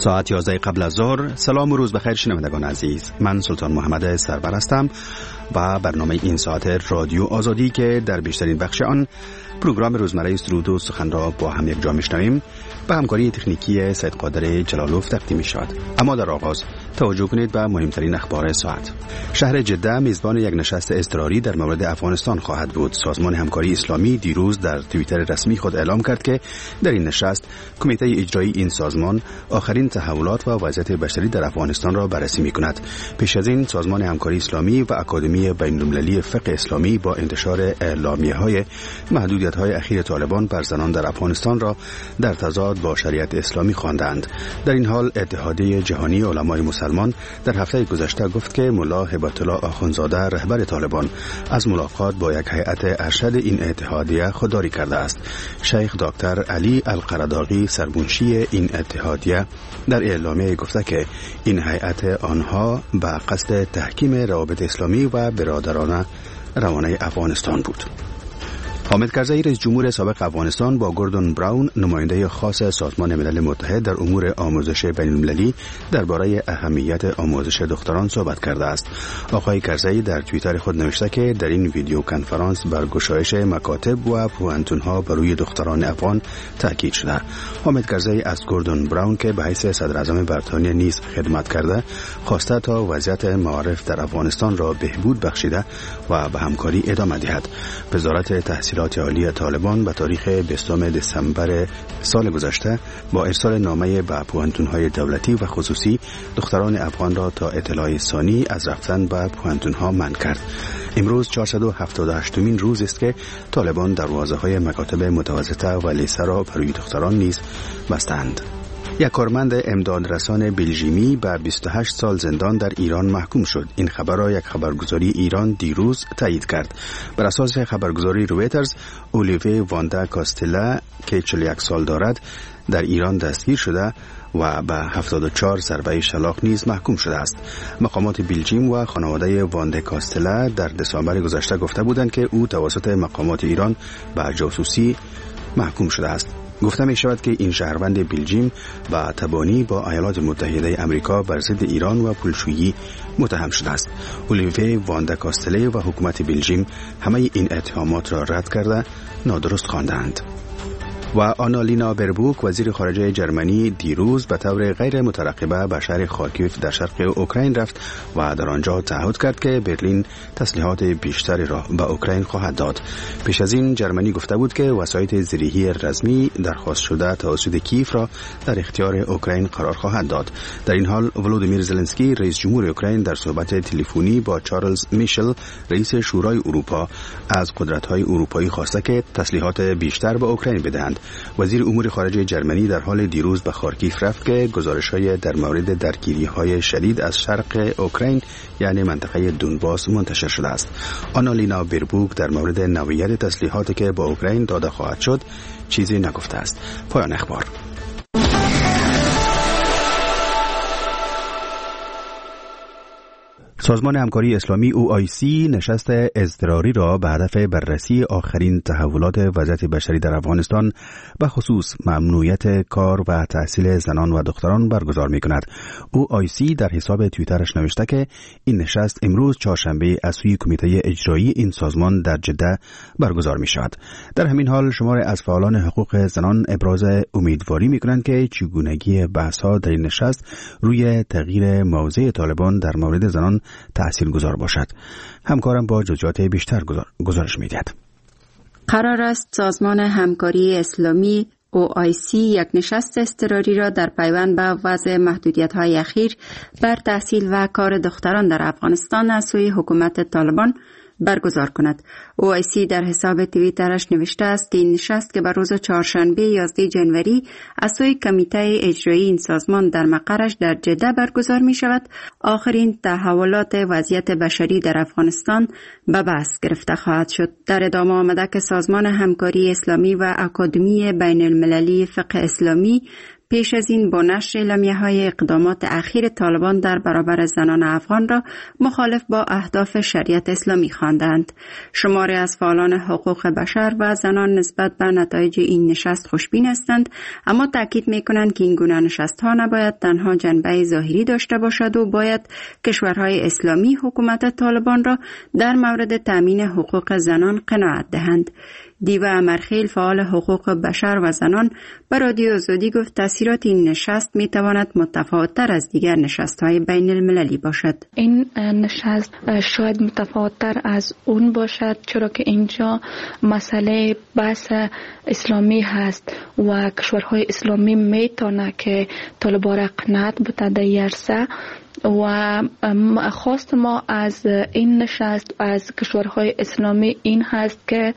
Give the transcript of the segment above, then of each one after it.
ساعت 11 قبل از ظهر. سلام و روز بخیر شنوندگان عزیز، من سلطان محمد سرور هستم و برنامه این ساعت رادیو آزادی که در بیشترین بخش آن پروگرام روزمره سرود و سخن را با هم یک جا میشنویم به همکاری تکنیکی سید قادر جلالوف تقدیم می‌شود. اما در آغاز توجه کنید به مهمترین اخبار ساعت. شهر جده میزبان یک نشست اضطراری در مورد افغانستان خواهد بود. سازمان همکاری اسلامی دیروز در توییتر رسمی خود اعلام کرد که در این نشست کمیته اجرایی این سازمان آخرین تحولات و وضعیت بشری در افغانستان را بررسی می‌کند. پیش از این سازمان همکاری اسلامی و اکادمی بین‌المللی فقه اسلامی با انتشار اعلامیه‌های محدودیت‌های اخیر طالبان بر زنان در افغانستان را در تضاد با شریعت اسلامی خواندند. در این حال اتحادیه جهانی علمای مسلمان در هفته گذشته گفت که ملا هبت الله آخوندزاده رهبر طالبان از ملاقات با یک هیئت ارشد این اتحادیه خودداری کرده است. شیخ دکتر علی القرداغی سرمنشی این اتحادیه در اعلامیه گفته که این هیئت آنها به قصد تحکیم روابط اسلامی و برادرانه روانه افغانستان بود. حامد کرزی رئیس جمهور سابق افغانستان با گوردون براون نماینده خاص سازمان ملل متحد در امور آموزش بین‌المللی درباره اهمیت آموزش دختران صحبت کرده است. آقای کرزی در توییتر خود نوشته که در این ویدیو کنفرانس بر گشایش مکاتب و پوهنتون‌ها بر روی دختران افغان تاکید شده. حامد کرزی از گوردون براون که به حیث صدر اعظم بریتانیا نیز خدمت کرده خواسته تا وضعیت معارف در افغانستان را بهبود بخشیده و به همکاری ادامه دهد. وزارت تحصیلات عالی طالبان به تاریخ 20 دسامبر سال گذشته با ارسال نامه به پوهنتون‌های دولتی و خصوصی دختران افغان را تا اطلاع ثانی از رفتن به پوهنتون‌ها منع کرد. امروز 478مین روز است که طالبان دروازه‌های مکاتب متوسطه و لیسه را برای دختران نیز بستند. یک کارمند امدادرسان بلژیمی به 28 سال زندان در ایران محکوم شد. این خبر را یک خبرگزاری ایران دیروز تایید کرد. بر اساس خبرگزاری رویترز، اولیوی واندا کاستلا که 41 سال دارد در ایران دستگیر شده و به 74 ضربه شلاق نیز محکوم شده است. مقامات بلژیم و خانواده واندا کاستلا در دسامبر گذشته گفته بودند که او توسط مقامات ایران به جاسوسی محکوم شده است. گفته می شود که این شهروند بلژیم با تبانی با ایالات متحده آمریکا بر ضد ایران و پولشویی متهم شده است. اولیوی واندا کاستله و حکومت بلژیم همه این اتهامات را رد کرده نادرست خواندند. و آنالینا بربوک وزیر خارجه جرمنی دیروز به طور غیر مترقبه به شهر خارکیف در شرق اوکراین رفت و در آنجا تعهد کرد که برلین تسلیحات بیشتری را به اوکراین خواهد داد. پیش از این جرمنی گفته بود که وسایط زیرهی رزمی درخواست شده توسط کیف را در اختیار اوکراین قرار خواهد داد. در این حال ولودیمیر زلنسکی رئیس جمهور اوکراین در صحبت تلفنی با چارلز میشل رئیس شورای اروپا از قدرت‌های اروپایی خواسته که تسلیحات بیشتر به اوکراین بدهند. وزیر امور خارجه جرمنی در حال دیروز به خارکیف رفت که گزارش‌های در مورد درگیری‌های شدید از شرق اوکراین یعنی منطقه دونباس منتشر شده است. آنالینا بربوک در مورد نوعیت تسلیحاتی که با اوکراین داده خواهد شد چیزی نگفته است. پایان اخبار. سازمان همکاری اسلامی OIC نشست اضطراری را به هدف بررسی آخرین تحولات وضعیت بشری در افغانستان به خصوص ممنوعیت کار و تحصیل زنان و دختران برگزار می کند. OIC در حساب توییترش نوشته که این نشست امروز چهارشنبه از سوی کمیته اجرایی این سازمان در جده برگزار می شود. در همین حال شمار از فعالان حقوق زنان ابراز امیدواری می کنند که چگونگی بحث‌ها در این نشست روی تغییر موضع طالبان در مورد زنان تأثیر گذار باشد. همکارم با جزئیات بیشتر گزارش می‌دهد. قرار است سازمان همکاری اسلامی OIC یک نشست اضطراری را در پیوند به وضع محدودیت‌های اخیر بر تحصیل و کار دختران در افغانستان از سوی حکومت طالبان برگزار کند. OIC در حساب توییترش نوشته است که این نشست که بر روز چهارشنبه 11 جنوری از سوی کمیته اجرایی این سازمان در مقرش در جده برگزار می شود، آخرین تحولات وضعیت بشری در افغانستان به بحث گرفته خواهد شد. در ادامه آمده که سازمان همکاری اسلامی و اکادمی بین المللی فقه اسلامی پیش از این با نشر اعلامیه‌های اقدامات اخیر طالبان در برابر زنان افغان را مخالف با اهداف شریعت اسلامی خواندند. شماری از فعالان حقوق بشر و زنان نسبت به نتایج این نشست خوشبین هستند، اما تاکید می‌کنند که این گونه نشست‌ها نباید تنها جنبه ظاهری داشته باشد و باید کشورهای اسلامی حکومت طالبان را در مورد تامین حقوق زنان قناعت دهند. دیو امرخیل فعال حقوق بشر و زنان به رادیو آزادی گفت تاثیرات این نشست میتواند متفاوت‌تر از دیگر نشست‌های بین المللی باشد. این نشست شاید متفاوت‌تر از اون باشد، چرا که اینجا مسئله بحث اسلامی هست و کشورهای اسلامی میتونه که طالبان را قناعت بده در عرصه و خواست ما از این نشست از کشورهای اسلامی این هست که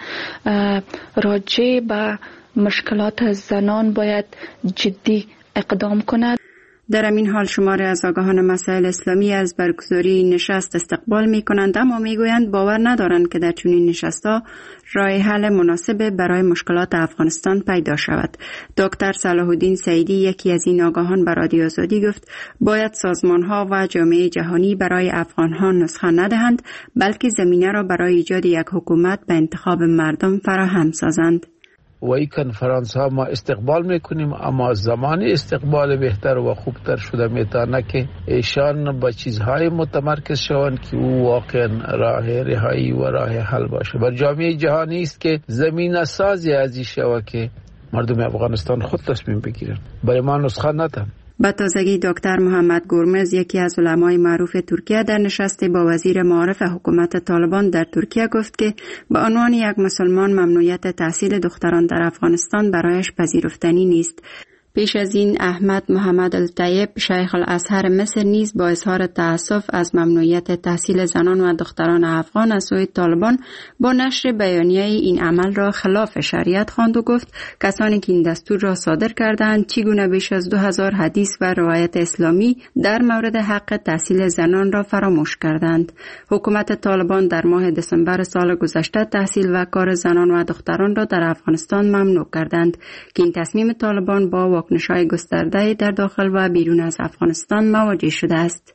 راجع به مشکلات زنان باید جدی اقدام کند. در این حال شماری از آگاهان مسائل اسلامی از برگزاری نشست استقبال می کنند، اما می گویند باور ندارند که در چنین نشست‌ها راه حل مناسب برای مشکلات افغانستان پیدا شود. دکتر صلاح الدین سعیدی یکی از این آگاهان به رادیو آزادی گفت باید سازمان‌ها و جامعه جهانی برای افغان‌ها نسخه ندهند، بلکه زمینه را برای ایجاد یک حکومت به انتخاب مردم فراهم سازند. و این کنفرانس ها ما استقبال میکنیم، اما زمان استقبال بهتر و خوبتر شده میتونه که ایشان با چیزهای متمرکز شوند که او واقعا راه رهایی و راه حل باشه. بر جامعه جهانی است که زمین سازی از این شوه که مردم افغانستان خود تصمیم بگیرن، برای ما نسخه ندن. با تازگی دکتر محمد گرمز یکی از علمای معروف ترکیه در نشست با وزیر معارف حکومت طالبان در ترکیه گفت که به عنوان یک مسلمان ممنوعیت تحصیل دختران در افغانستان برایش پذیرفتنی نیست. پیش از این احمد محمد الطیب شیخ الازهر مصر نیز با اظهار تأسف از ممنوعیت تحصیل زنان و دختران افغان از سوی طالبان با نشر بیانیه این عمل را خلاف شریعت خواند و گفت کسانی که این دستور را صادر کردند چگونه بیش از 2000 حدیث و روایت اسلامی در مورد حق تحصیل زنان را فراموش کردند. حکومت طالبان در ماه دسامبر سال گذشته تحصیل و کار زنان و دختران را در افغانستان ممنوع کردند که این تصمیم طالبان با واکنش‌های گسترده در داخل و بیرون از افغانستان مواجه شده است.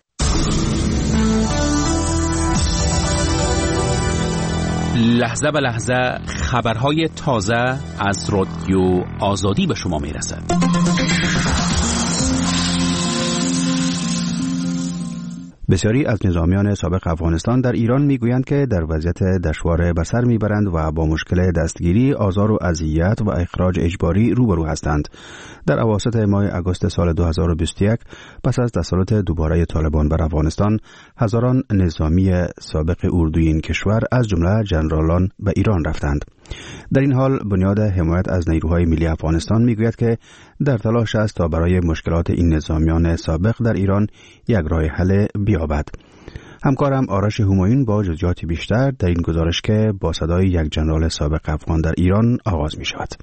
لحظه به لحظه خبرهای تازه از رادیو آزادی به شما میرسد. بسیاری از نظامیان سابق افغانستان در ایران میگویند که در وضعیت دشوار به سر میبرند و با مشکل دستگیری، آزار و اذیت و اخراج اجباری روبرو هستند. در اواسط ماه آگوست سال 2021 پس از تسلط دوباره طالبان بر افغانستان، هزاران نظامی سابق اردوی این کشور از جمله جنرالان به ایران رفتند. در این حال بنیاد حمایت از نیروهای ملی افغانستان میگوید که در تلاش است تا برای مشکلات این نظامیان سابق در ایران یک راه حل بیابد. همکارم آرش همایون با جزئیات بیشتر در این گزارش که با صدای یک جنرال سابق افغان در ایران آغاز می شود.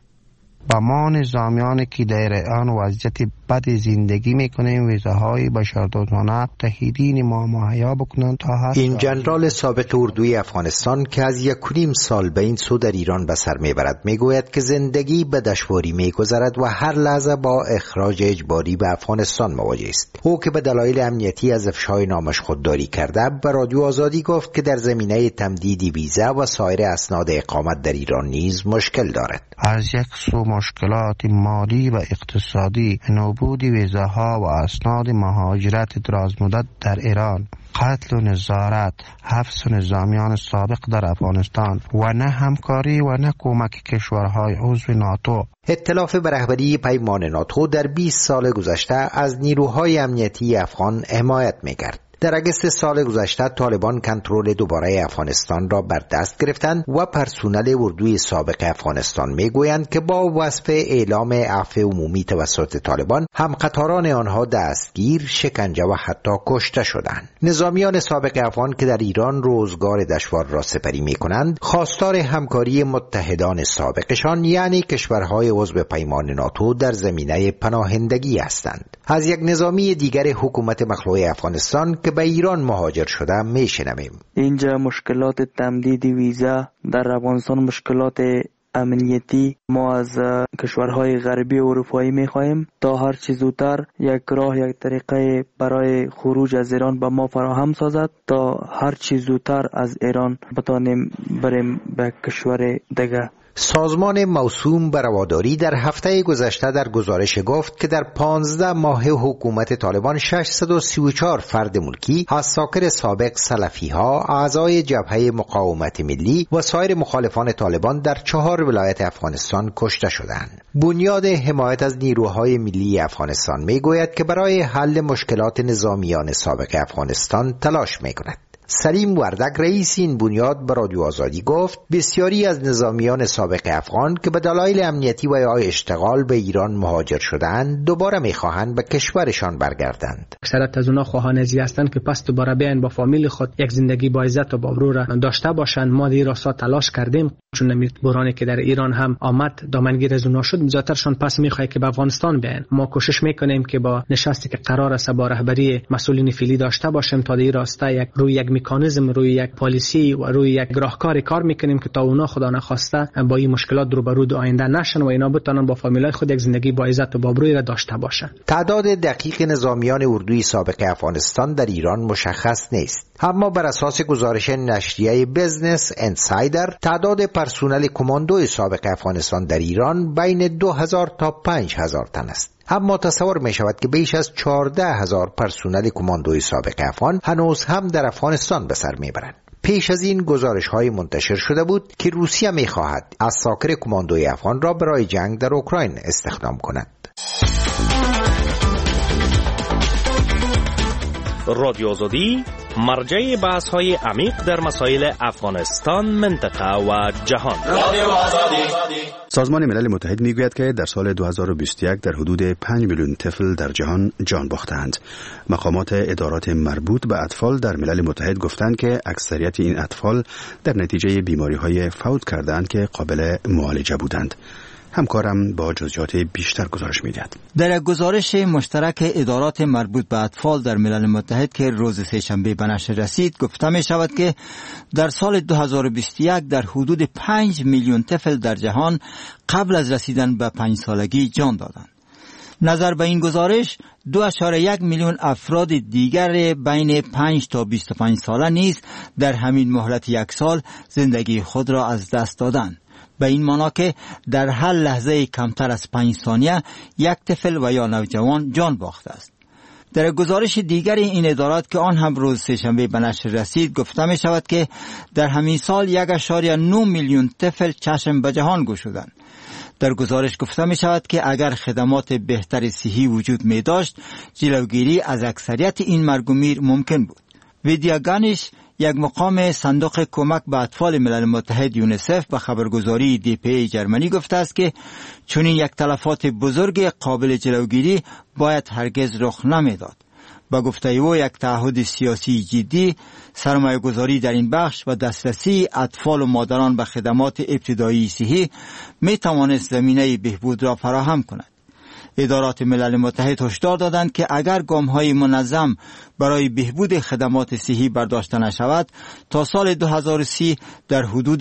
با ما نظامیانی که در آن وضعیت بد زندگی میکنیم ویزاهای بشردوستانه تهیدین ما مهیا بکنند تا هست. این جنرال سابق اردوی افغانستان که از 1.5 سال به این سو در ایران به سر میبرد میگوید که زندگی به دشواری میگذرد و هر لحظه با اخراج اجباری به افغانستان مواجه است. او که به دلایل امنیتی از افشای نامش خودداری کرده به رادیو آزادی گفت که در زمینه تمدید ویزا و سایر اسناد اقامت در ایران نیز مشکل دارد. از یک سو مشکلات مالی و اقتصادی، نابود ویزاها و اسناد مهاجرت درازمدت در ایران، قتل و نظارت، حبس نظامیان سابق در افغانستان و نه همکاری و نه کمک کشورهای عضو ناتو. ائتلاف به رهبری پیمان ناتو در 20 سال گذشته از نیروهای امنیتی افغان حمایت می‌کرد. در اگست سال گذشته طالبان کنترل دوباره افغانستان را بر دست گرفتند و پرسنل اردوی سابق افغانستان میگویند که با وصف اعلام عفو عمومی توسط طالبان همقطاران آنها دستگیر، شکنجه و حتی کشته شدند. نظامیان سابق افغان که در ایران روزگار دشوار را سپری میکنند خواستار همکاری متحدان سابقشان یعنی کشورهای عضو پیمان ناتو در زمینه پناهندگی هستند. از یک نظامی دیگر حکومت مخلوع افغانستان که به ایران مهاجر شده میشنویم. اینجا مشکلات تمدید ویزا در افغانستان مشکلات امنیتی ما از کشورهای غربی و اروپایی می‌خواهیم تا هر چه زودتر یک راه یک طریقه برای خروج از ایران به ما فراهم سازد تا هر چه زودتر از ایران بتانیم بریم به کشور دیگه. سازمان موسوم به رواداری در هفته گذشته در گزارش گفت که در 15 ماه حکومت طالبان 634 فرد ملکی از ساکن سابق سلفی ها، اعضای جبهه مقاومت ملی و سایر مخالفان طالبان در 4 ولایت افغانستان کشته شدند. بنیاد حمایت از نیروهای ملی افغانستان میگوید که برای حل مشکلات نظامیان سابق افغانستان تلاش میکند. سلیم وردک رئیس این بنیاد به رادیو آزادی گفت بسیاری از نظامیان سابق افغان که به دلایل امنیتی و یا اشتغال به ایران مهاجر شدند دوباره میخواهند به کشورشان برگردند. اکثریت از اونها خواهان ازی هستند که پس دوباره بیاین با فامیل خود یک زندگی با عزت و با ابرو را داشته باشند. ما در راستا تلاش کردیم، چون نمید بحرانی که در ایران هم آمد دامنگیر از اونها شد، زیاترشون پس میخواد که به افغانستان بیاین. ما کوشش میکنیم که با نشستی که قرار است با رهبری مسئولین فعلی داشته باشیم تا در راستا یک مکانیزم، روی یک پالیسی و روی یک راهکار کار میکنیم که تا اونا خدا نخواسته با این مشکلات روبرو آینده نشن و اینا بتونن با فامیلای خود یک زندگی با عزت و با ابروی را داشته باشن. تعداد دقیق نظامیان اردوی سابق افغانستان در ایران مشخص نیست، اما بر اساس گزارش نشریه بیزنس انسایدر تعداد پرسنل کماندوی سابق افغانستان در ایران بین 2000 تا 5000 تن است. اما تصور می شود که بیش از 14000 پرسنل کماندوی سابق افغان هنوز هم در افغانستان به سر می برند. پیش از این گزارش های منتشر شده بود که روسیه می خواهد از ساکر کماندوی افغان را برای جنگ در اوکراین استخدام کند. رادیو آزادی مرجع بحث های عمیق در مسائل افغانستان، منطقه و جهان. سازمان ملل متحد میگوید که در سال 2021 در حدود 5 میلیون طفل در جهان جان باختند. مقامات ادارات مربوط به اطفال در ملل متحد گفتند که اکثریت این اطفال در نتیجه بیماری‌های فوت کردند که قابل معالجه بودند. همکارم با جزئیات بیشتر گزارش می‌دهد. در گزارش مشترک ادارات مربوط به اطفال در ملل متحد که روز سه‌شنبه به نشر رسید گفته می شود که در سال 2021 در حدود 5 میلیون طفل در جهان قبل از رسیدن به 5 سالگی جان دادند. نظر به این گزارش 2.1 میلیون افراد دیگر بین 5 تا 25 ساله نیز در همین مهلت یک سال زندگی خود را از دست دادند. به این معنی که در هر لحظه کمتر از 5 ثانیه یک طفل و یا نوجوان جان باخته است. در گزارش دیگری این ادارات که آن هم روز سه‌شنبه به نشر رسید گفته می شود که در همین سال 1.9 میلیون طفل چشم به جهان گشودند. در گزارش گفته می شود که اگر خدمات بهتر صحی وجود می داشت جلوگیری از اکثریت این مرگ و میر ممکن بود. ویدیاگانش یک مقام صندوق کمک به اطفال ملل متحد یونیسف به خبرگزاری DPA جرمنی گفته است که چنین یک تلفات بزرگ قابل جلوگیری باید هرگز رخ نمیداد. با گفته او یک تعهد سیاسی جدی، سرمایه گذاری در این بخش و دسترسی اطفال و مادران به خدمات ابتدایی صحی می توانست زمینه بهبود را فراهم کند. ادارات ملل متحد هشدار دادند که اگر گام‌های منظم برای بهبود خدمات صحی برداشته نشود تا سال 2030 در حدود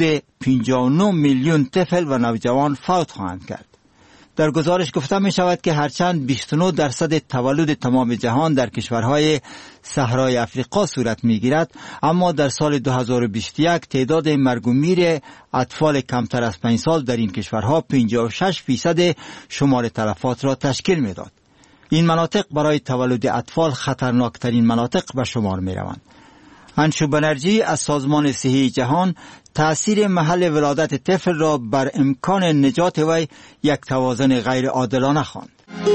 59 میلیون طفل و نوجوان فوت خواهند کرد. در گزارش گفته می شود که هرچند 29% تولد تمام جهان در کشورهای صحرای افریقا صورت می گیرد، اما در سال 2021 تعداد مرگ و میر اطفال کمتر از 5 سال در این کشورها 56% شمار تلفات را تشکیل می داد. این مناطق برای تولد اطفال خطرناکترین مناطق به شمار می روند. انشو بنرژی از سازمان صحی جهان تأثیر محل ولادت طفل را بر امکان نجات وی یک توازن غیر عادلانه خواند.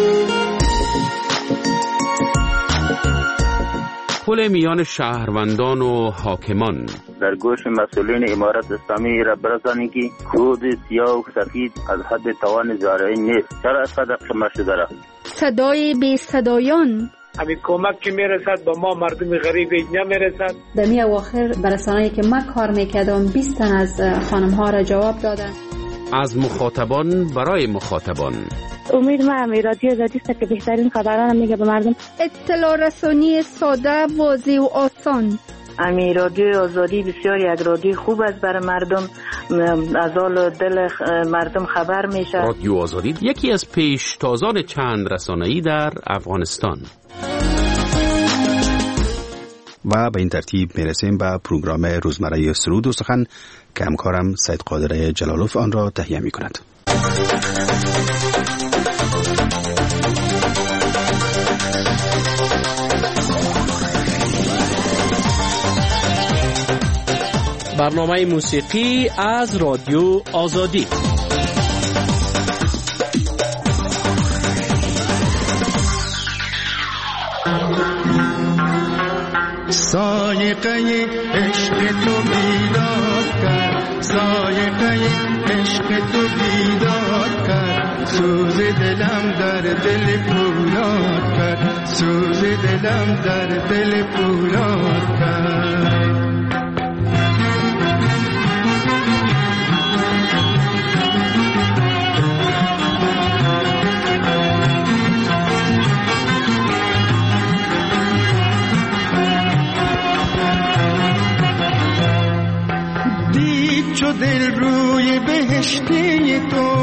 پل میان شهروندان و حاکمان در گوش مسئولین امارت اسلامی را برسانی که کود سیاه و سفید از حد توان زارعی نیست. چرا از قدر قمه شده را؟ صدای بی صدایان همین کمک که میرسد با ما مردم غریب نمیرسد. در می اواخر برسانه‌ای که من کار میکردم 20 تن از خانم ها را جواب دادن. از مخاطبان برای مخاطبان. امید من رادیو آزادی است که بهترین خبران میگه به مردم. اطلاع رسانی ساده، واضح و آسان. امی رادیو آزادی بسیار یک رادیو خوب است برای مردم، از حال دل مردم خبر میشه. رادیو آزادی یکی از پیشتازان چند رسانه‌ای در افغانستان. و به این ترتیب میرسیم به پروگرام روزمره سرود و سخن که همکارم سید قادر جلالوف آن را تهیه می کند. برنامه موسیقی از رادیو آزادی. سایقه عشق تو بیدار کرد، سایقه عشق تو بیدار کرد، سوز دلم در دل پولاد کرد، سوز دلم در دل پولاد کرد. چو دل روی بهشتی تو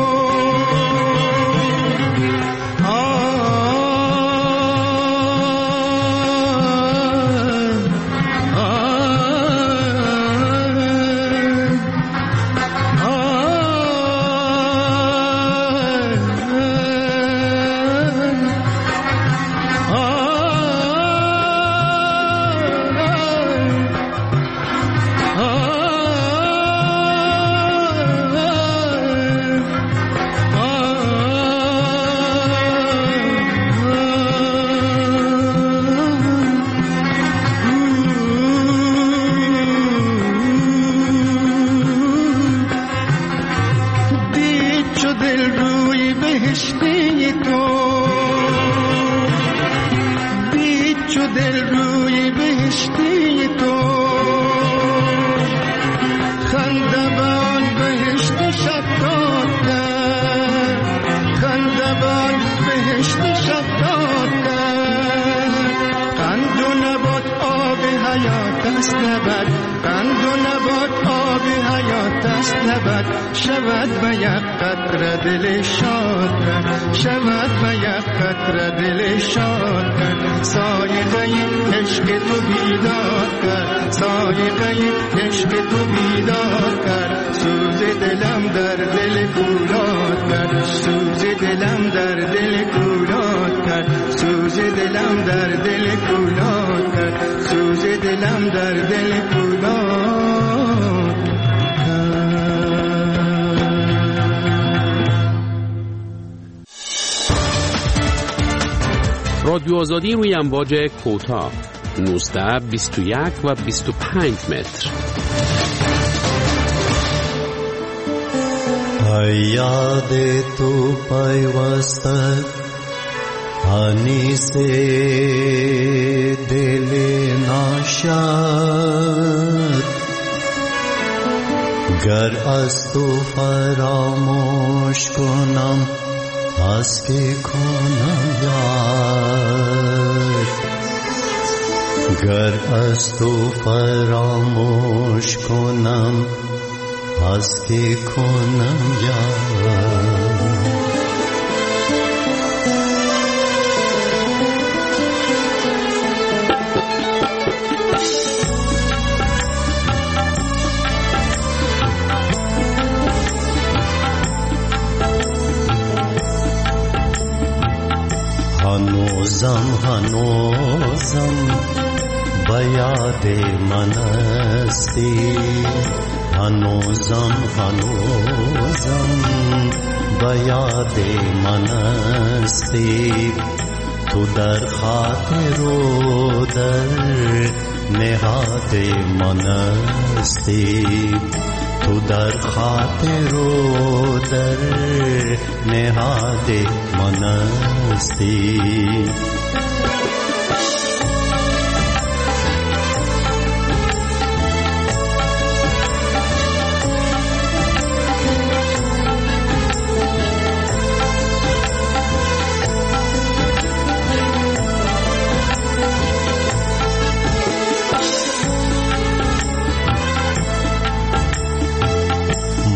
شود به یک قطره دل شاد کرد، شود به یک قطره دل شاد کرد. سایقه عشق تو بیدار کرد، سایقه عشق تو بیدار کرد، سوز دلم در دل پولاد کرد، سوز دلم در دل پولاد کرد، سوز دلم در دل پولاد کرد، سوز دلم در دل پولاد. رادیو آزادی روی امواج کوتاه 19، 21 و 25 متر. یاد تو پیوسته هنی سے دل ناشاد، گر از تو فراموش کنم از که کنم یاد، گر از تو فراموش کنم از که کنم یاد. هنوزم به یاد من هستی، هنوزم به یاد من هستی، تو در خاطر و در نهاد من هستی، تو در خاطر و در نهاد من هستی.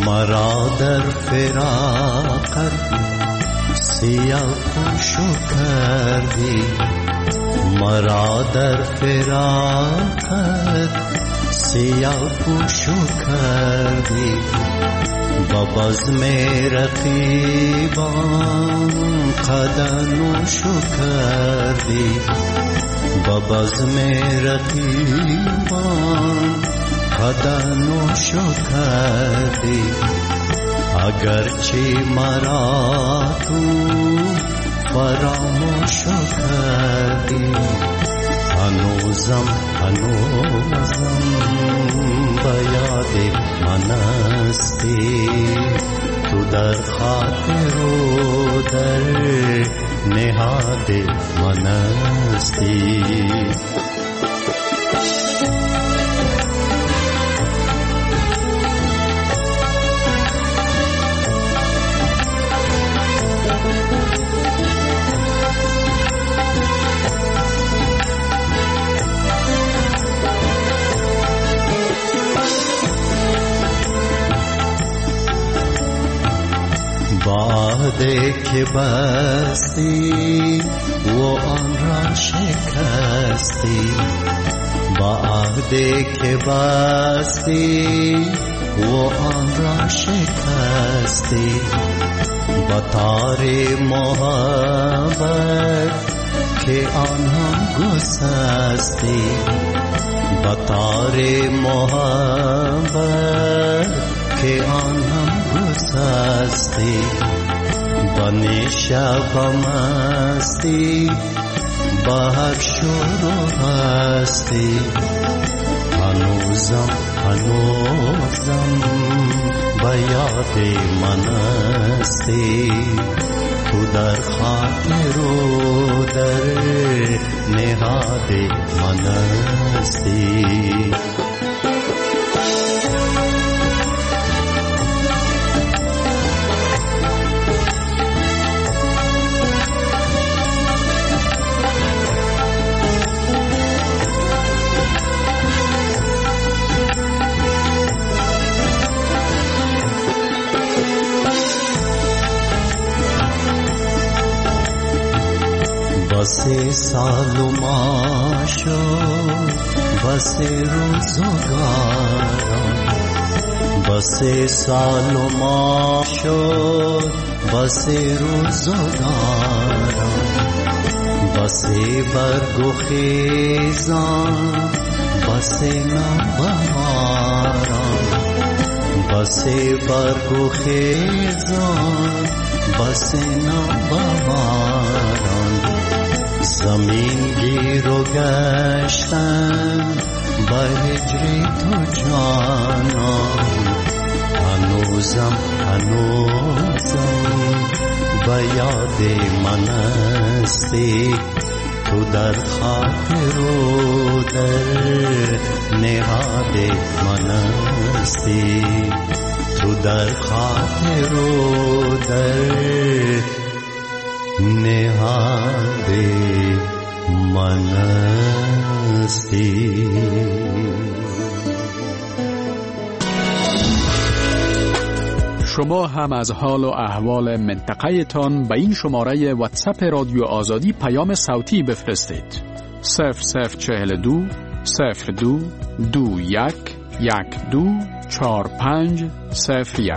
مرا در فراقت سیاه پوشو کردی، مرا در فراقت سیاه پوشو کردی، با بزم رقیبان قدنوشو کردی، با بزم رقیبان قدنوشو کردی. اگرچه مرا تو فراموشو کردی، هنوزم به یاد من هستی، تو در خاطر و در نهاد من هستی. وعده که بستی و آن را شکستی، وعده که بستی و آن را شکستی، با تار محبت که آن هم گسستی، با تار محبت که آن هم گسستی، بانی شبم هستی بهر شروع هستی. هنوزم به یاد من هستی، تو در خاطر و در نهاد من هستی. بس سال ما شد بس روزگاران، بس سال ما شد بس روزگاران، بس برگ و خیزان بس نوبهاران، بس برگ و خیزان بس نوبهاران. زمین گیر و گشتن به هجر تو جانان، هنوزم به یاد من هستی، تو در خاطر و در نهاد من هستی، تو در خاطر و در نهاد من هستی. شما هم از حال و احوال منطقه تان به این شماره واتساپ رادیو آزادی پیام صوتی بفرستید. 0042 02 21 12 45 01.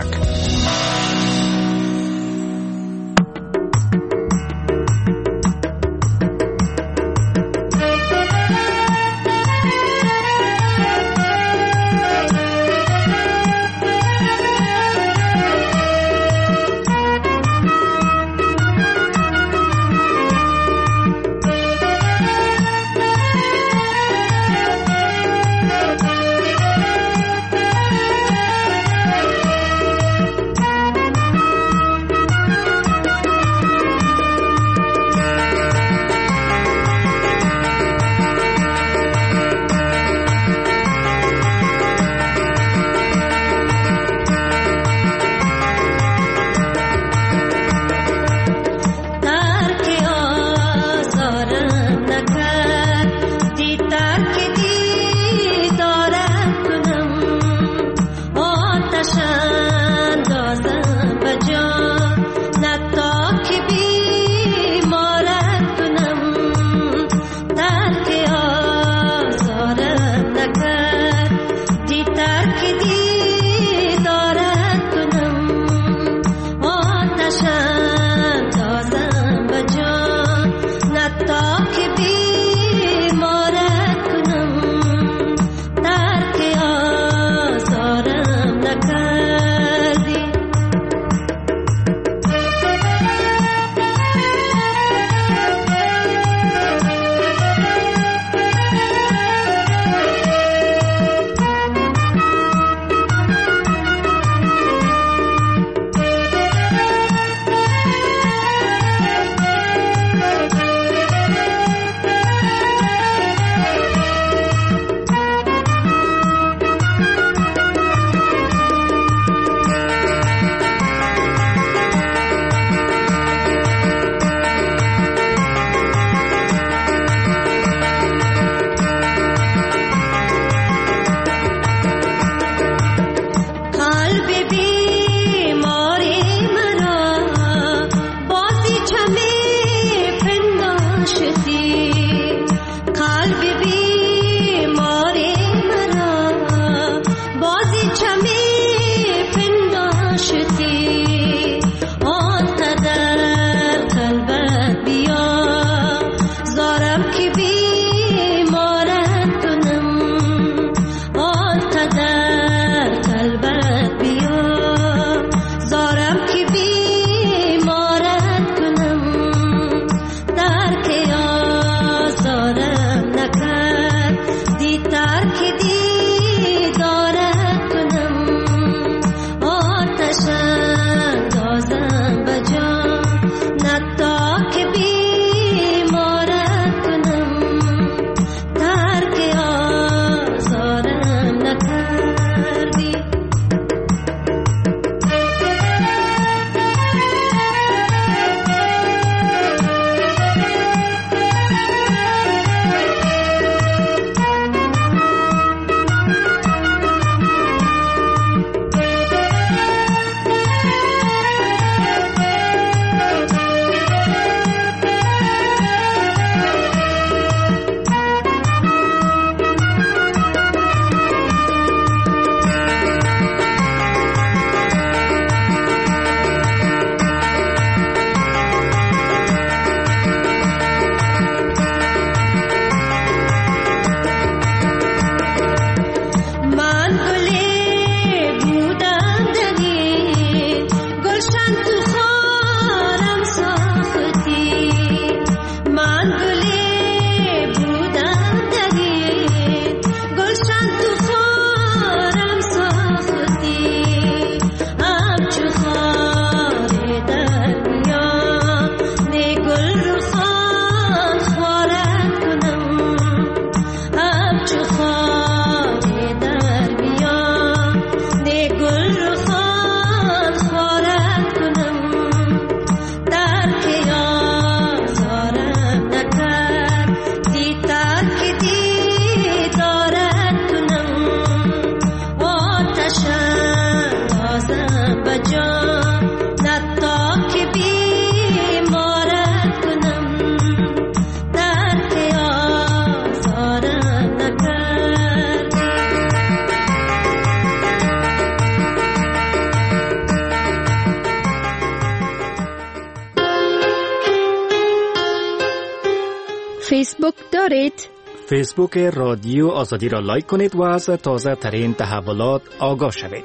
فیسبوک دارید؟ فیسبوک رادیو آزادی را لایک کنید و از تازه ترین تحولات آگاه شوید.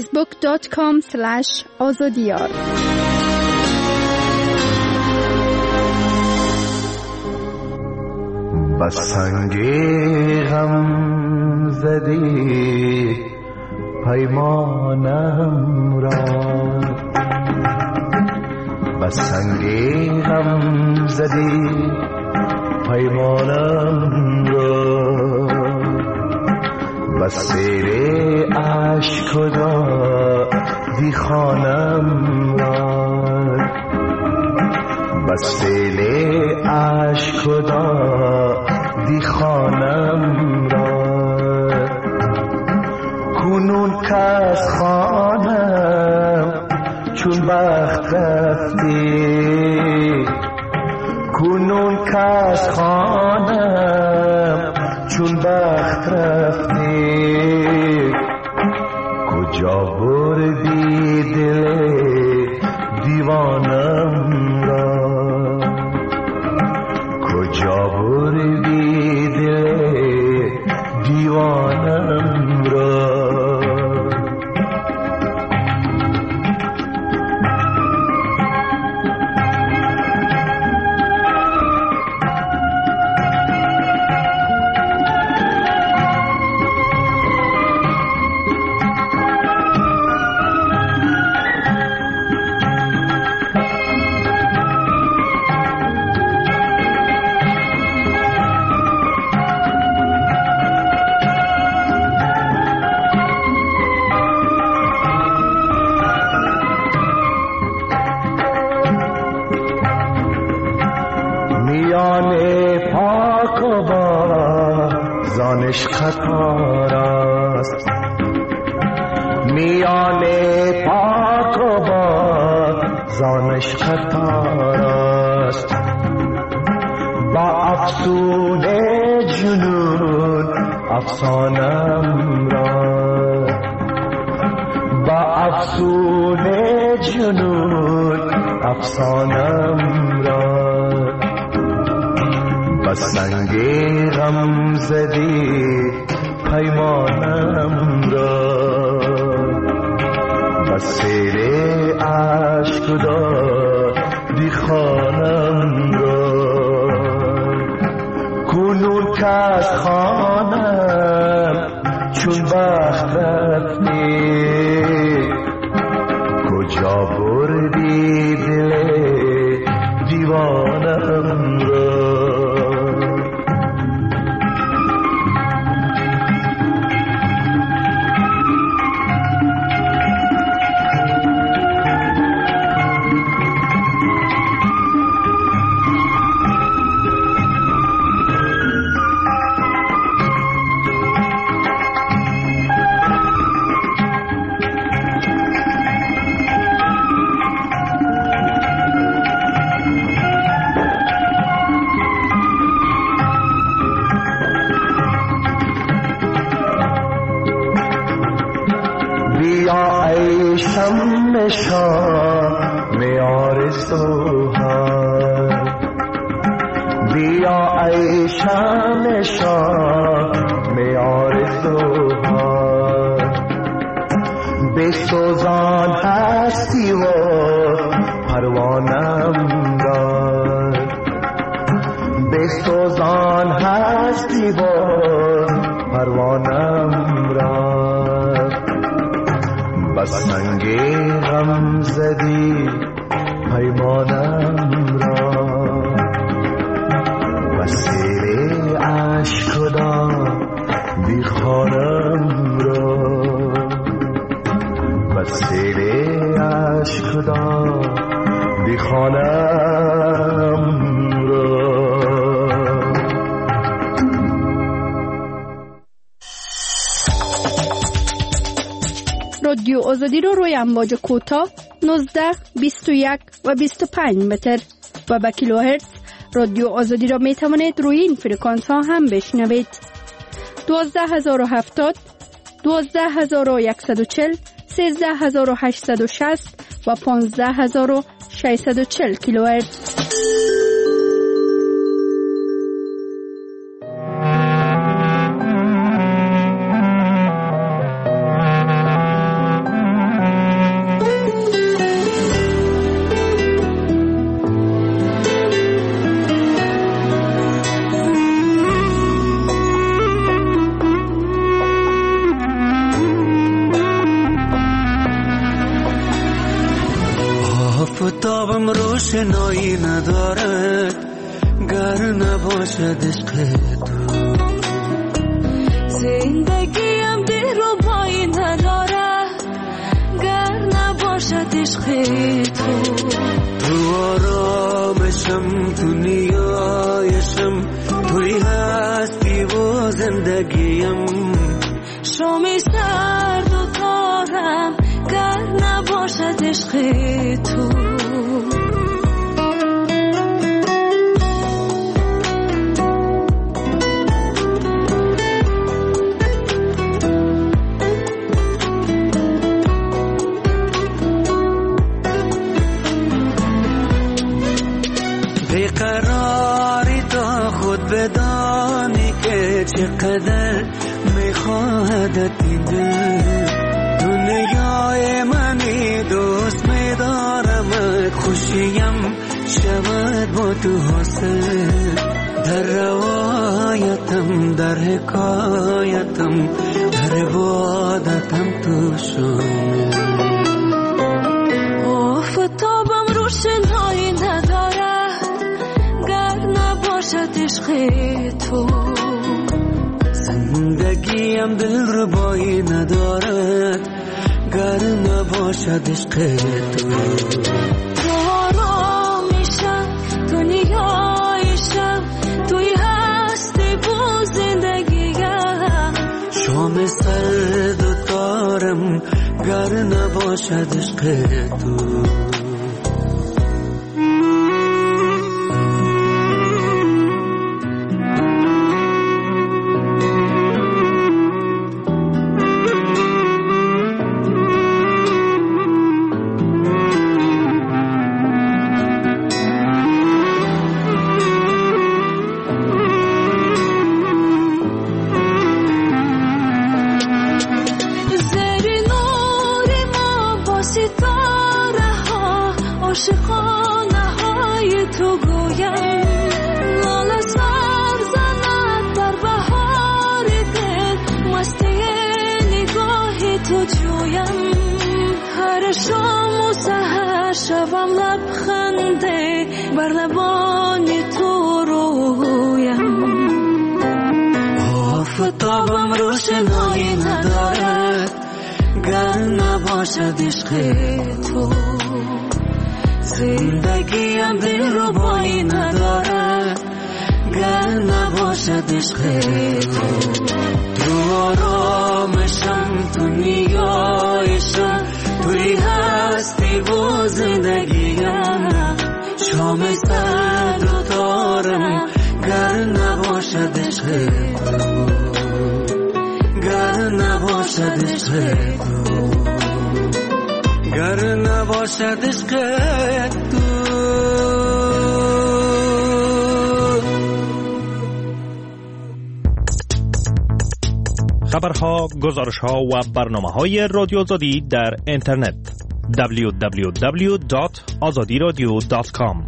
facebook.com/azadiyar. بسنگ غم زدی پیمانم را، بسنگ غم زدی پیمانم را، بس سیر عشق دادی خانم را، بس سیر عشق دادی خانم را، کنون که از خانم چون بخت رفتی، کنون که از خانم چون بخت رفتی، کجا بردی دل دیوانم را، کجا بردی دل دیوانم را. زانش خطار است، میان پاک و با زانش خطار است، با افسون جنون افسانم را، با افسون جنون افسانم را، بسنگ غم زدی پیمانم را، بس سیر عشق دادی خانم را، کنون که از خانم چون بخت رفتی، کجا بردی دل دیوانم را. شام آرزوها بیا ای شام شام آرزوها، بسوزان هستی و پروانم را، بسوزان هستی و پروانم را، بسنگ غم زدی پیمانم را، وسیله عشق دادی خانم را، وسیله عشق دادی خانم را. رادیو رادیو آزادی رو روی امواج کوتاه 19، 21 و 25 متر و با کیلوهرتز رادیو آزادی را می توانید روی این فرکانس ها هم بشنوید. 12070، 12140، 13860 و 15640 کیلوهرتز. آفتابم روشنایی ندارد گر نباشد عشق تو. زندگیم دلربایی ندارد گر نباشد عشق تو. تو آرامشم، تو نیایشم، توی هستی و زندگیم. شامی سرد و تارم گر نباشد عشق تو. بیقراری تا خود بدانی که چقدر میخواهد این دل. دنیای منی دوست میدارم، خوشیم شود با تو حاصل. در روایتم، در حکایتم، در عبادتم تو شامل. آفتابم روشنایی ندارد گر نباشد عشق تو. زندگیم دلربایی ندارد گر نباشد عشق تو. تو آرامیشم، تو نیایشم، توی هستی و زندگیم. شام سرد و تارم گر نباشد عشق تو. شبم لبخنده بر لبان تو رویم. آفتابم روشنایی ندارد گر نباشد عشق تو. زندگیم دلربایی ندارد گر نباشد عشق تو. تو آرامشم، تو نیایشم، توی هستی و زندگیم. شام سرد و تارم گر نباشد عشق تو. گر نباشد عشق تو. گر نباشد عشق تو. خبرها، گزارش‌ها و برنامه‌های رادیو آزادی در اینترنت www.azadiradio.com.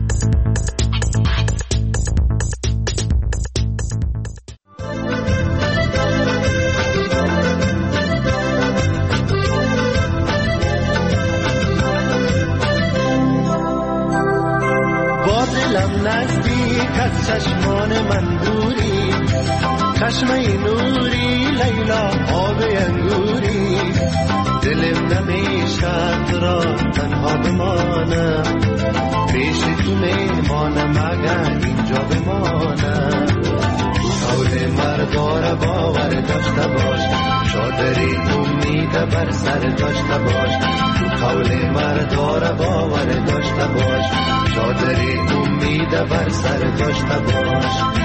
با دلم نزدیک از چشمان من دوری، چشمه نوری لیلا آب انگوری. دلم نمیشد را تنها بمانم، پیش تو میمانم اگر اینجا بمانم. قول مردار باور داشته باش، شادری امید امید بر سر داشته باش، تو قول مردار باور داشته باش، چادری امید بر سر داشته باش.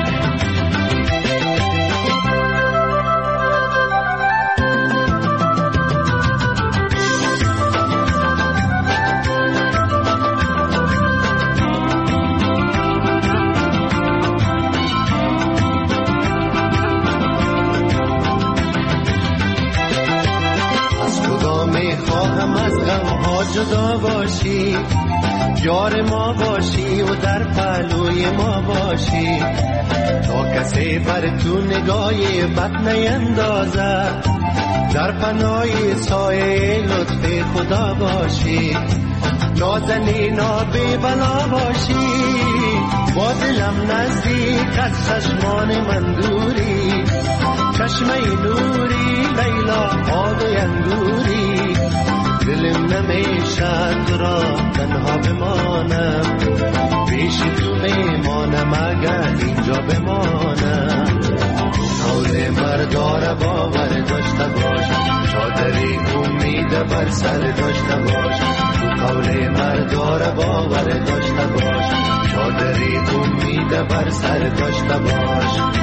جدا باشی، یار ما باشی و در پهلوی ما باشی، تا کسی بر تو نگاه بد نیندازد، در پناه سایه لطف خدا باشی، نازنینا بی بلا باشی، با دلم نزدیک از چشمان من دوری، چشمه نوری لیلا آب انگوری، دلم نمیشد را تنها بمانم، پیش تو میمانم اگر اینجا بمانم، قول مردار باور داشته باش، چادری امید بر سر داشته باش، قول مردار باور داشته باش، چادری امید بر سر داشته باش.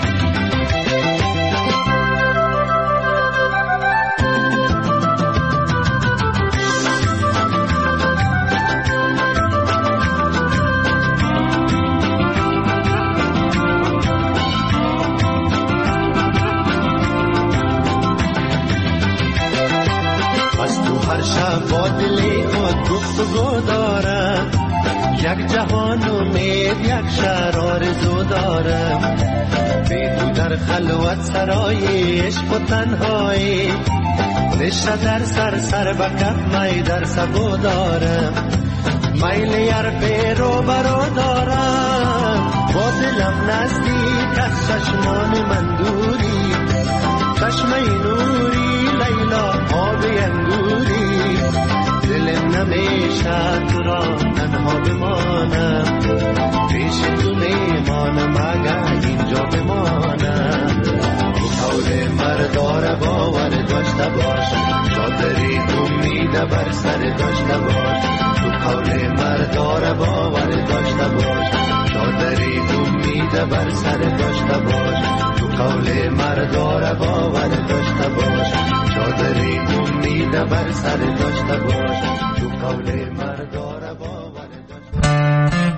با دلی خود گفتگو دارم، یک جهان امید یک شهر آرزو دارم، بی تو در خلوت سرای عشق و تنهایی، رشته در سر سر به کف می در سبو دارم، میل یر پیرو برو دارم، با دلم نزدیک از چشمان من دوری، چشمه نوری لیلا آب انگوری، دلم نمیشد تو را تنها بمانم، پیش تو میمانم اگر اینجا بمانم، تو قول مردار باور داشته باش، چادری امید بر سر داشته باش، تو قول مردار باور داشته باش، چادری امید بر سر داشته باش، تو قول مردار باور داشته باش، چادری امید بر سر داشته باش، تو قول مردار باور داشته باش.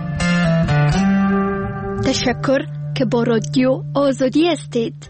تشکر که با رادیو آزادی هستید.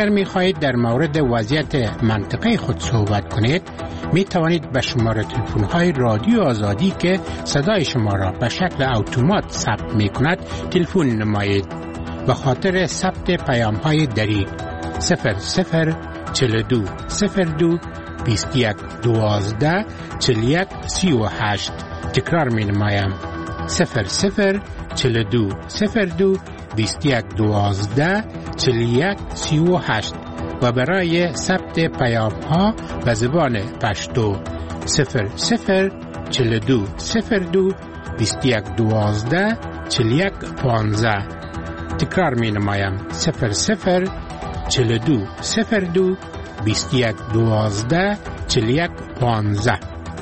اگر می خواهید در مورد وضعیت منطقه خود صحبت کنید می توانید به شماره تلفن های رادیو آزادی که صدای شما را به شکل اتومات ثبت می کند تلفن نمایید. به خاطر ثبت پیام های دری 0042 02 21 12 41 38. تکرار می نمایم 0042 02 21 12 41 38 و برای ثبت پیام ها به زبان پشتو 0042 02 21 12 41 15. تکرار می نمایم 0042 02 21 12 41 15.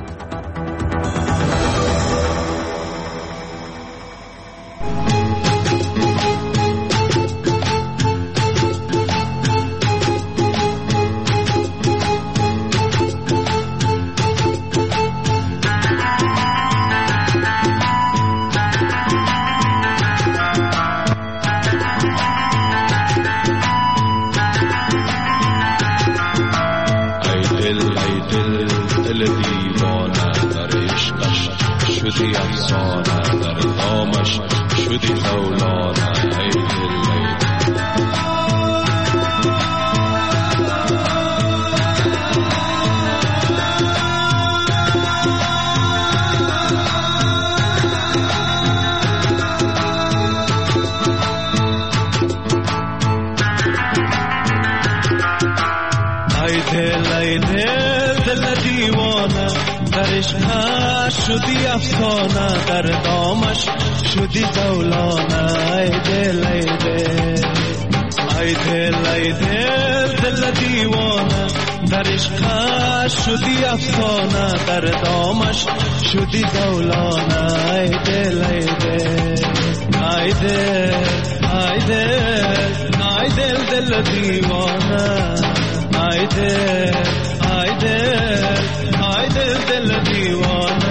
شدی افسانه در دامش شدی زولانه ای دل ای دل ای دل ای دل دل دیوانه در عشقش شدی افسانه در دامش شدی زولانه ای دل ای دل ای دل ای دل ای دل دل دیوانه ای دل ای دل ای دل دل دیوانه.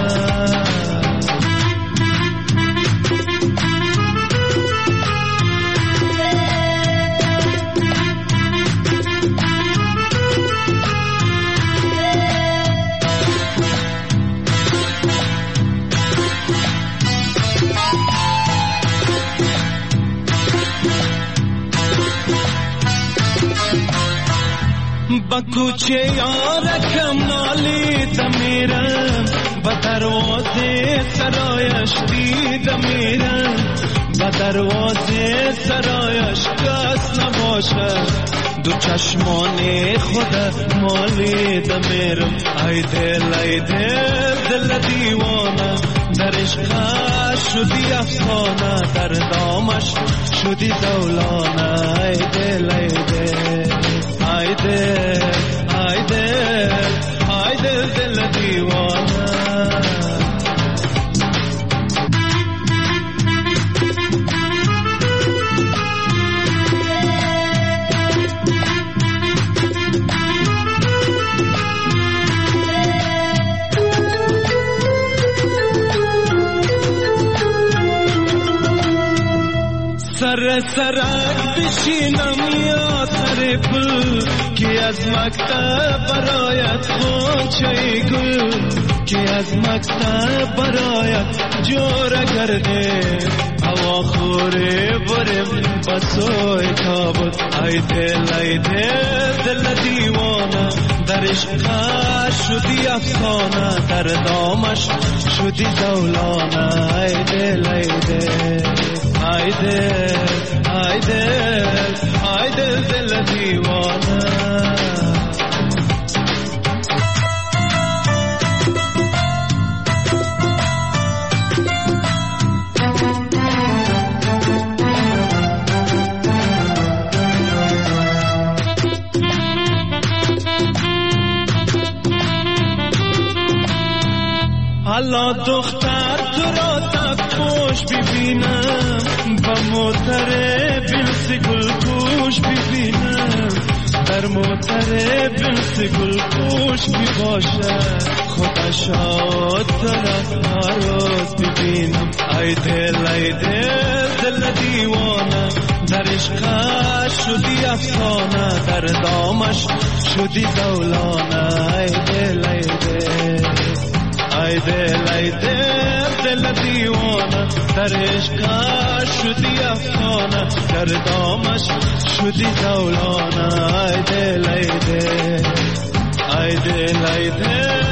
با کوچه یارکم نالیدم میرم با دروازه سرایش دیدم میرم با دروازه سرایش کس نباشد دو چشمان خود مالیدم میرم ای دل ای دل دل دیوانه در عشقش شدی افسانه در دامش شدی زولانه ای دل ای دل ای دل ای دل ای دل دل دیوانه. سر سرک بشینم یا سر پل که از مکتب برایت خونچه گل که از مکتب برایت جور کرده هوا خوره برم بسوی کابل ای دل دل دیوانه در عشقش شدی افسانه در دامش شدی زولانه ای دل ای دل ای دل ای دل ای دل دل دیوانه. حالا دختر تو را تفاش ببینم با موتر بلس گل پوش ببینم در موتر بلس گل پوش بباشه خودش طرف عروس ببینم ای دل دل دیوانه در عشقش شدی افسانه، در دامش شدی زولانه. ای دل ای دل ای دل ای دل دل دیوانه، در عشقش شدی افسانه، در دامش شدی زولانه. ای دل ای دل ای دل ای دل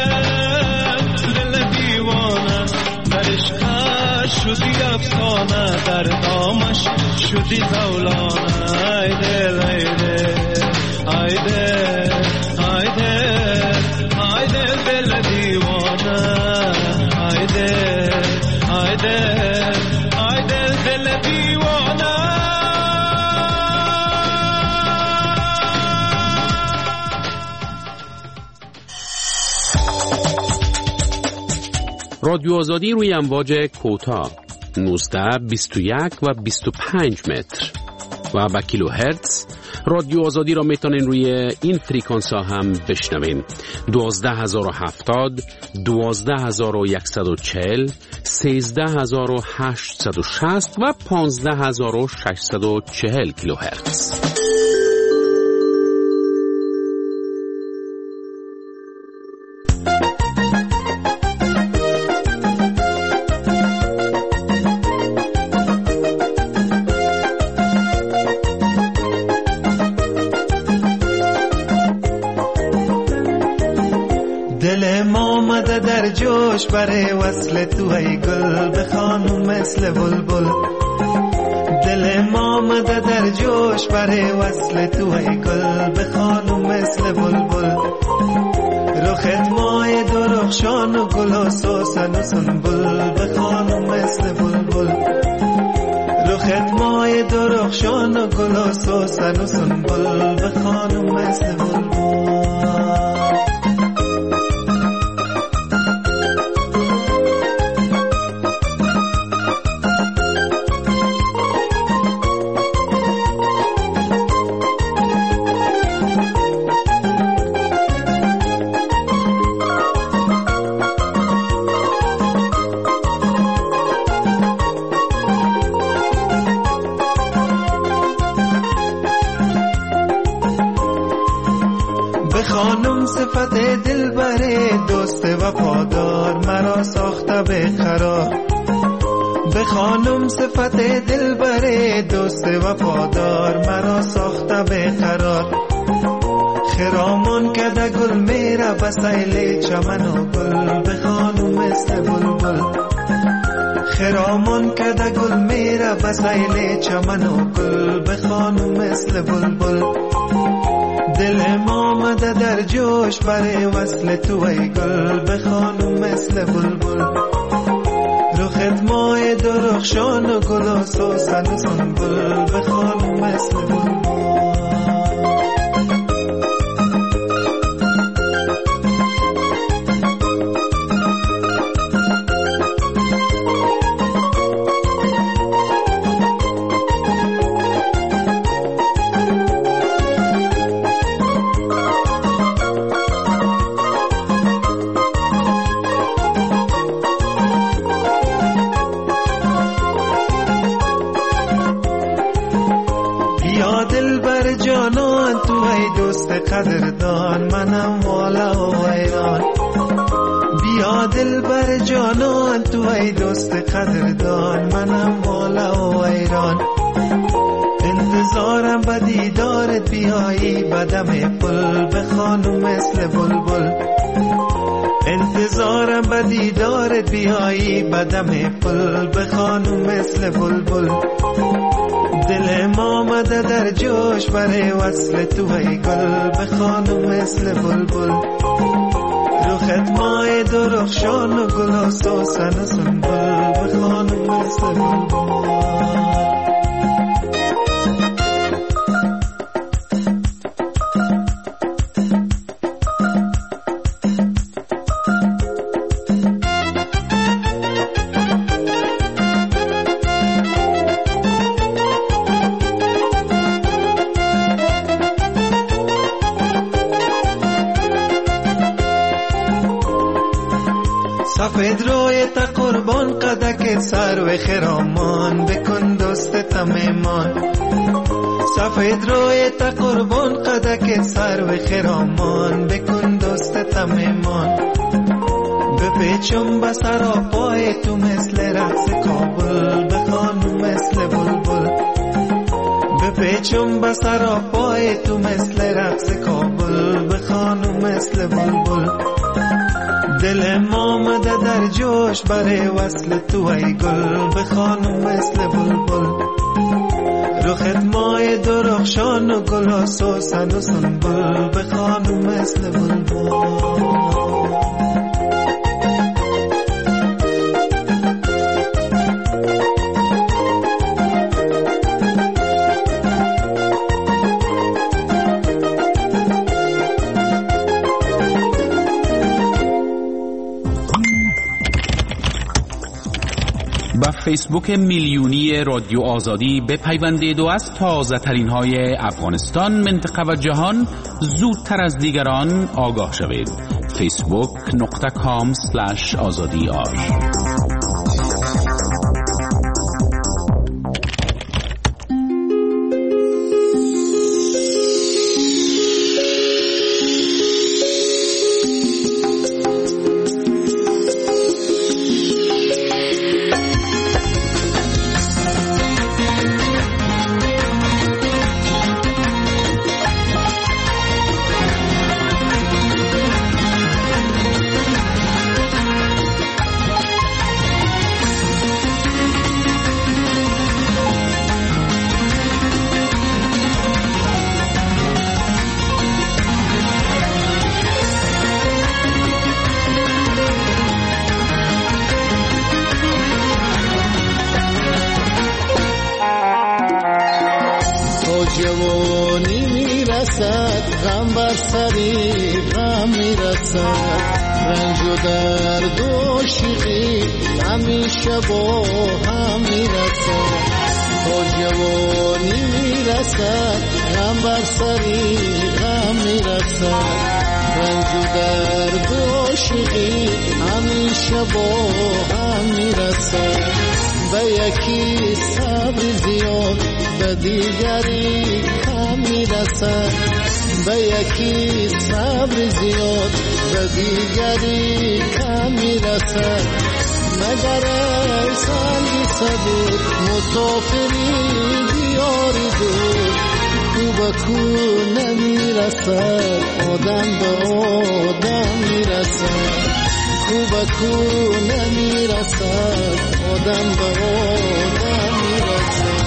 دل دیوانه، در عشقش شدی افسانه، در دامش شدی زولانه. ای دل ای دل ای دل ای دل ای دل دل دیوانه. ای دل ای دل ای دل دل دیوانه. رادیو آزادی روی امواج کوتاه 19، 21 و 25 متر و با کیلو هرتز. رادیو آزادی را میتونین روی این فریکانس ها هم بشنوین: 12070، 12140، 13860 و 15640 کیلو هرتز. جوش برای وصل تو ای گل بخوانم مثل بلبل. دل ما آمده در جوش برای وصل تو ای گل بخوانم مثل بلبل. رخت مای درخشان و گل و سوسن و سنبل بخوانم مثل بلبل. رخت مای درخشان و گل و سوسن و سنبل بخوانم مثل بلبل. صفت دل بره دوست وفادار مرا ساخته بقرار. بخوانم صفت دل بره دوست وفادار مرا ساخته بقرار. خرامان کده گل میره بسیل چمن و گل بخوانم مثل بلبل. خرامان کده گل میره بسیل چمن و گل بخوانم مثل بلبل. دل ما آمده در جوش برای وصل تو ای گل بخوانم مثل بلبل. رخت مای درخشان و گل و سوسن و سنبل بخوانم مثل بلبل. قدردان منم والا و ایران. بیا دل بر جانان تو ای دوست قدردان منم والا و ایران. انتظارم به دیدارت بیایی بدم پل بخوانم مثل بلبل. انتظارم به دیدارت بیایی بدم پل بخوانم مثل بلبل. دل ما آمده در جوش برای وصل تو ای گل بخوانم مثل بلبل. رخت مای درخشان و گل و سوسن و سنبل بخوانم مثل بلبل. سفید روی تا قربان قدک سر و خرامان بکن دوست تا میمان سفید روی تا قربان قدک سر و خرامان بکن دوست میمان بپیچم به سر پای تو مثل رقص کابل بخوانم مثل بلبل بپیچم به سر پای تو مثل رقص کابل بخوانم مثل بلبل دل ما آمده در جوش برای وصل تو ای گل بخوانم مثل بلبل رخت مای درخشان و گل و سوسن و سنبل بخوانم مثل بلبل فیسبوک میلیونی رادیو آزادی بپیوندید و از تازه ترین های افغانستان، منطقه و جهان زودتر از دیگران آگاه شوید. facebook.com/azadi.ar جوانی میرسد غم بر سری غم میرسد رنج و درد و شیقی همیشه با هم میرسد تا جوانی میرسد غم بر سری غم میرسد رنج و درد و شیقی همیشه با هم میرسد به یکی صبر زیاد به دیگری کم میرسد به یکی صبر زیاد به دیگری کم میرسد مگر ای سنگی صبور مسافری دیاری دور کو به کو نمیرسد آدم به آدم میرسد کو به کو نمیرسد آدم به آدم میرسد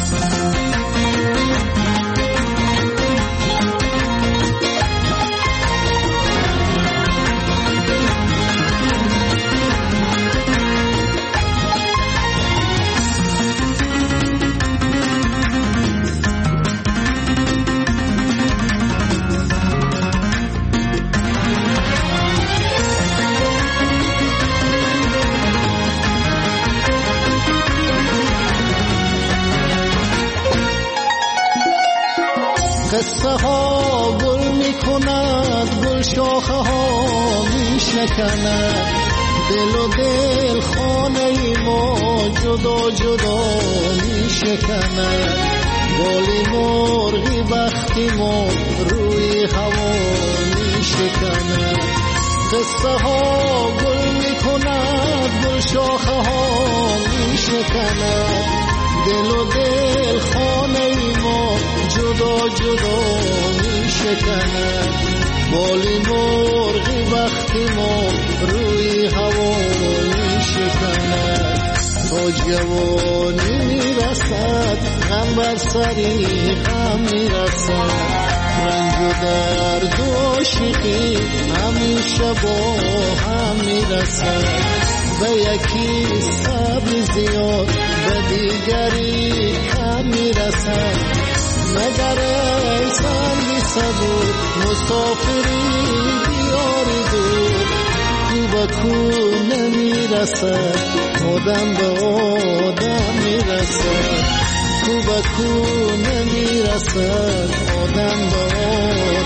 قصه ها گل می کند گل شاخه ها می شکند دل و دل خانه ما جدا جدا می شکند بالی مرغی بختی ما روی هوا می شکند قصه ها گل می کند گل شاخه ها می شکند دل و دل خانه ما جدا جدا می شکند بالی مرغی وقتی ما روی هوا می شکند تا جوانی می رسد غم بر سری غم می رسد رنج و درد و عاشقی همیشه با هم می رسد به یکی صبر زیاد به دیگری کم میرسد مگر ای سنگی صبور مسافری دیاری دور کو به کو نمیرسد آدم به آدم میرسد کو به کو نمیرسد آدم به آدم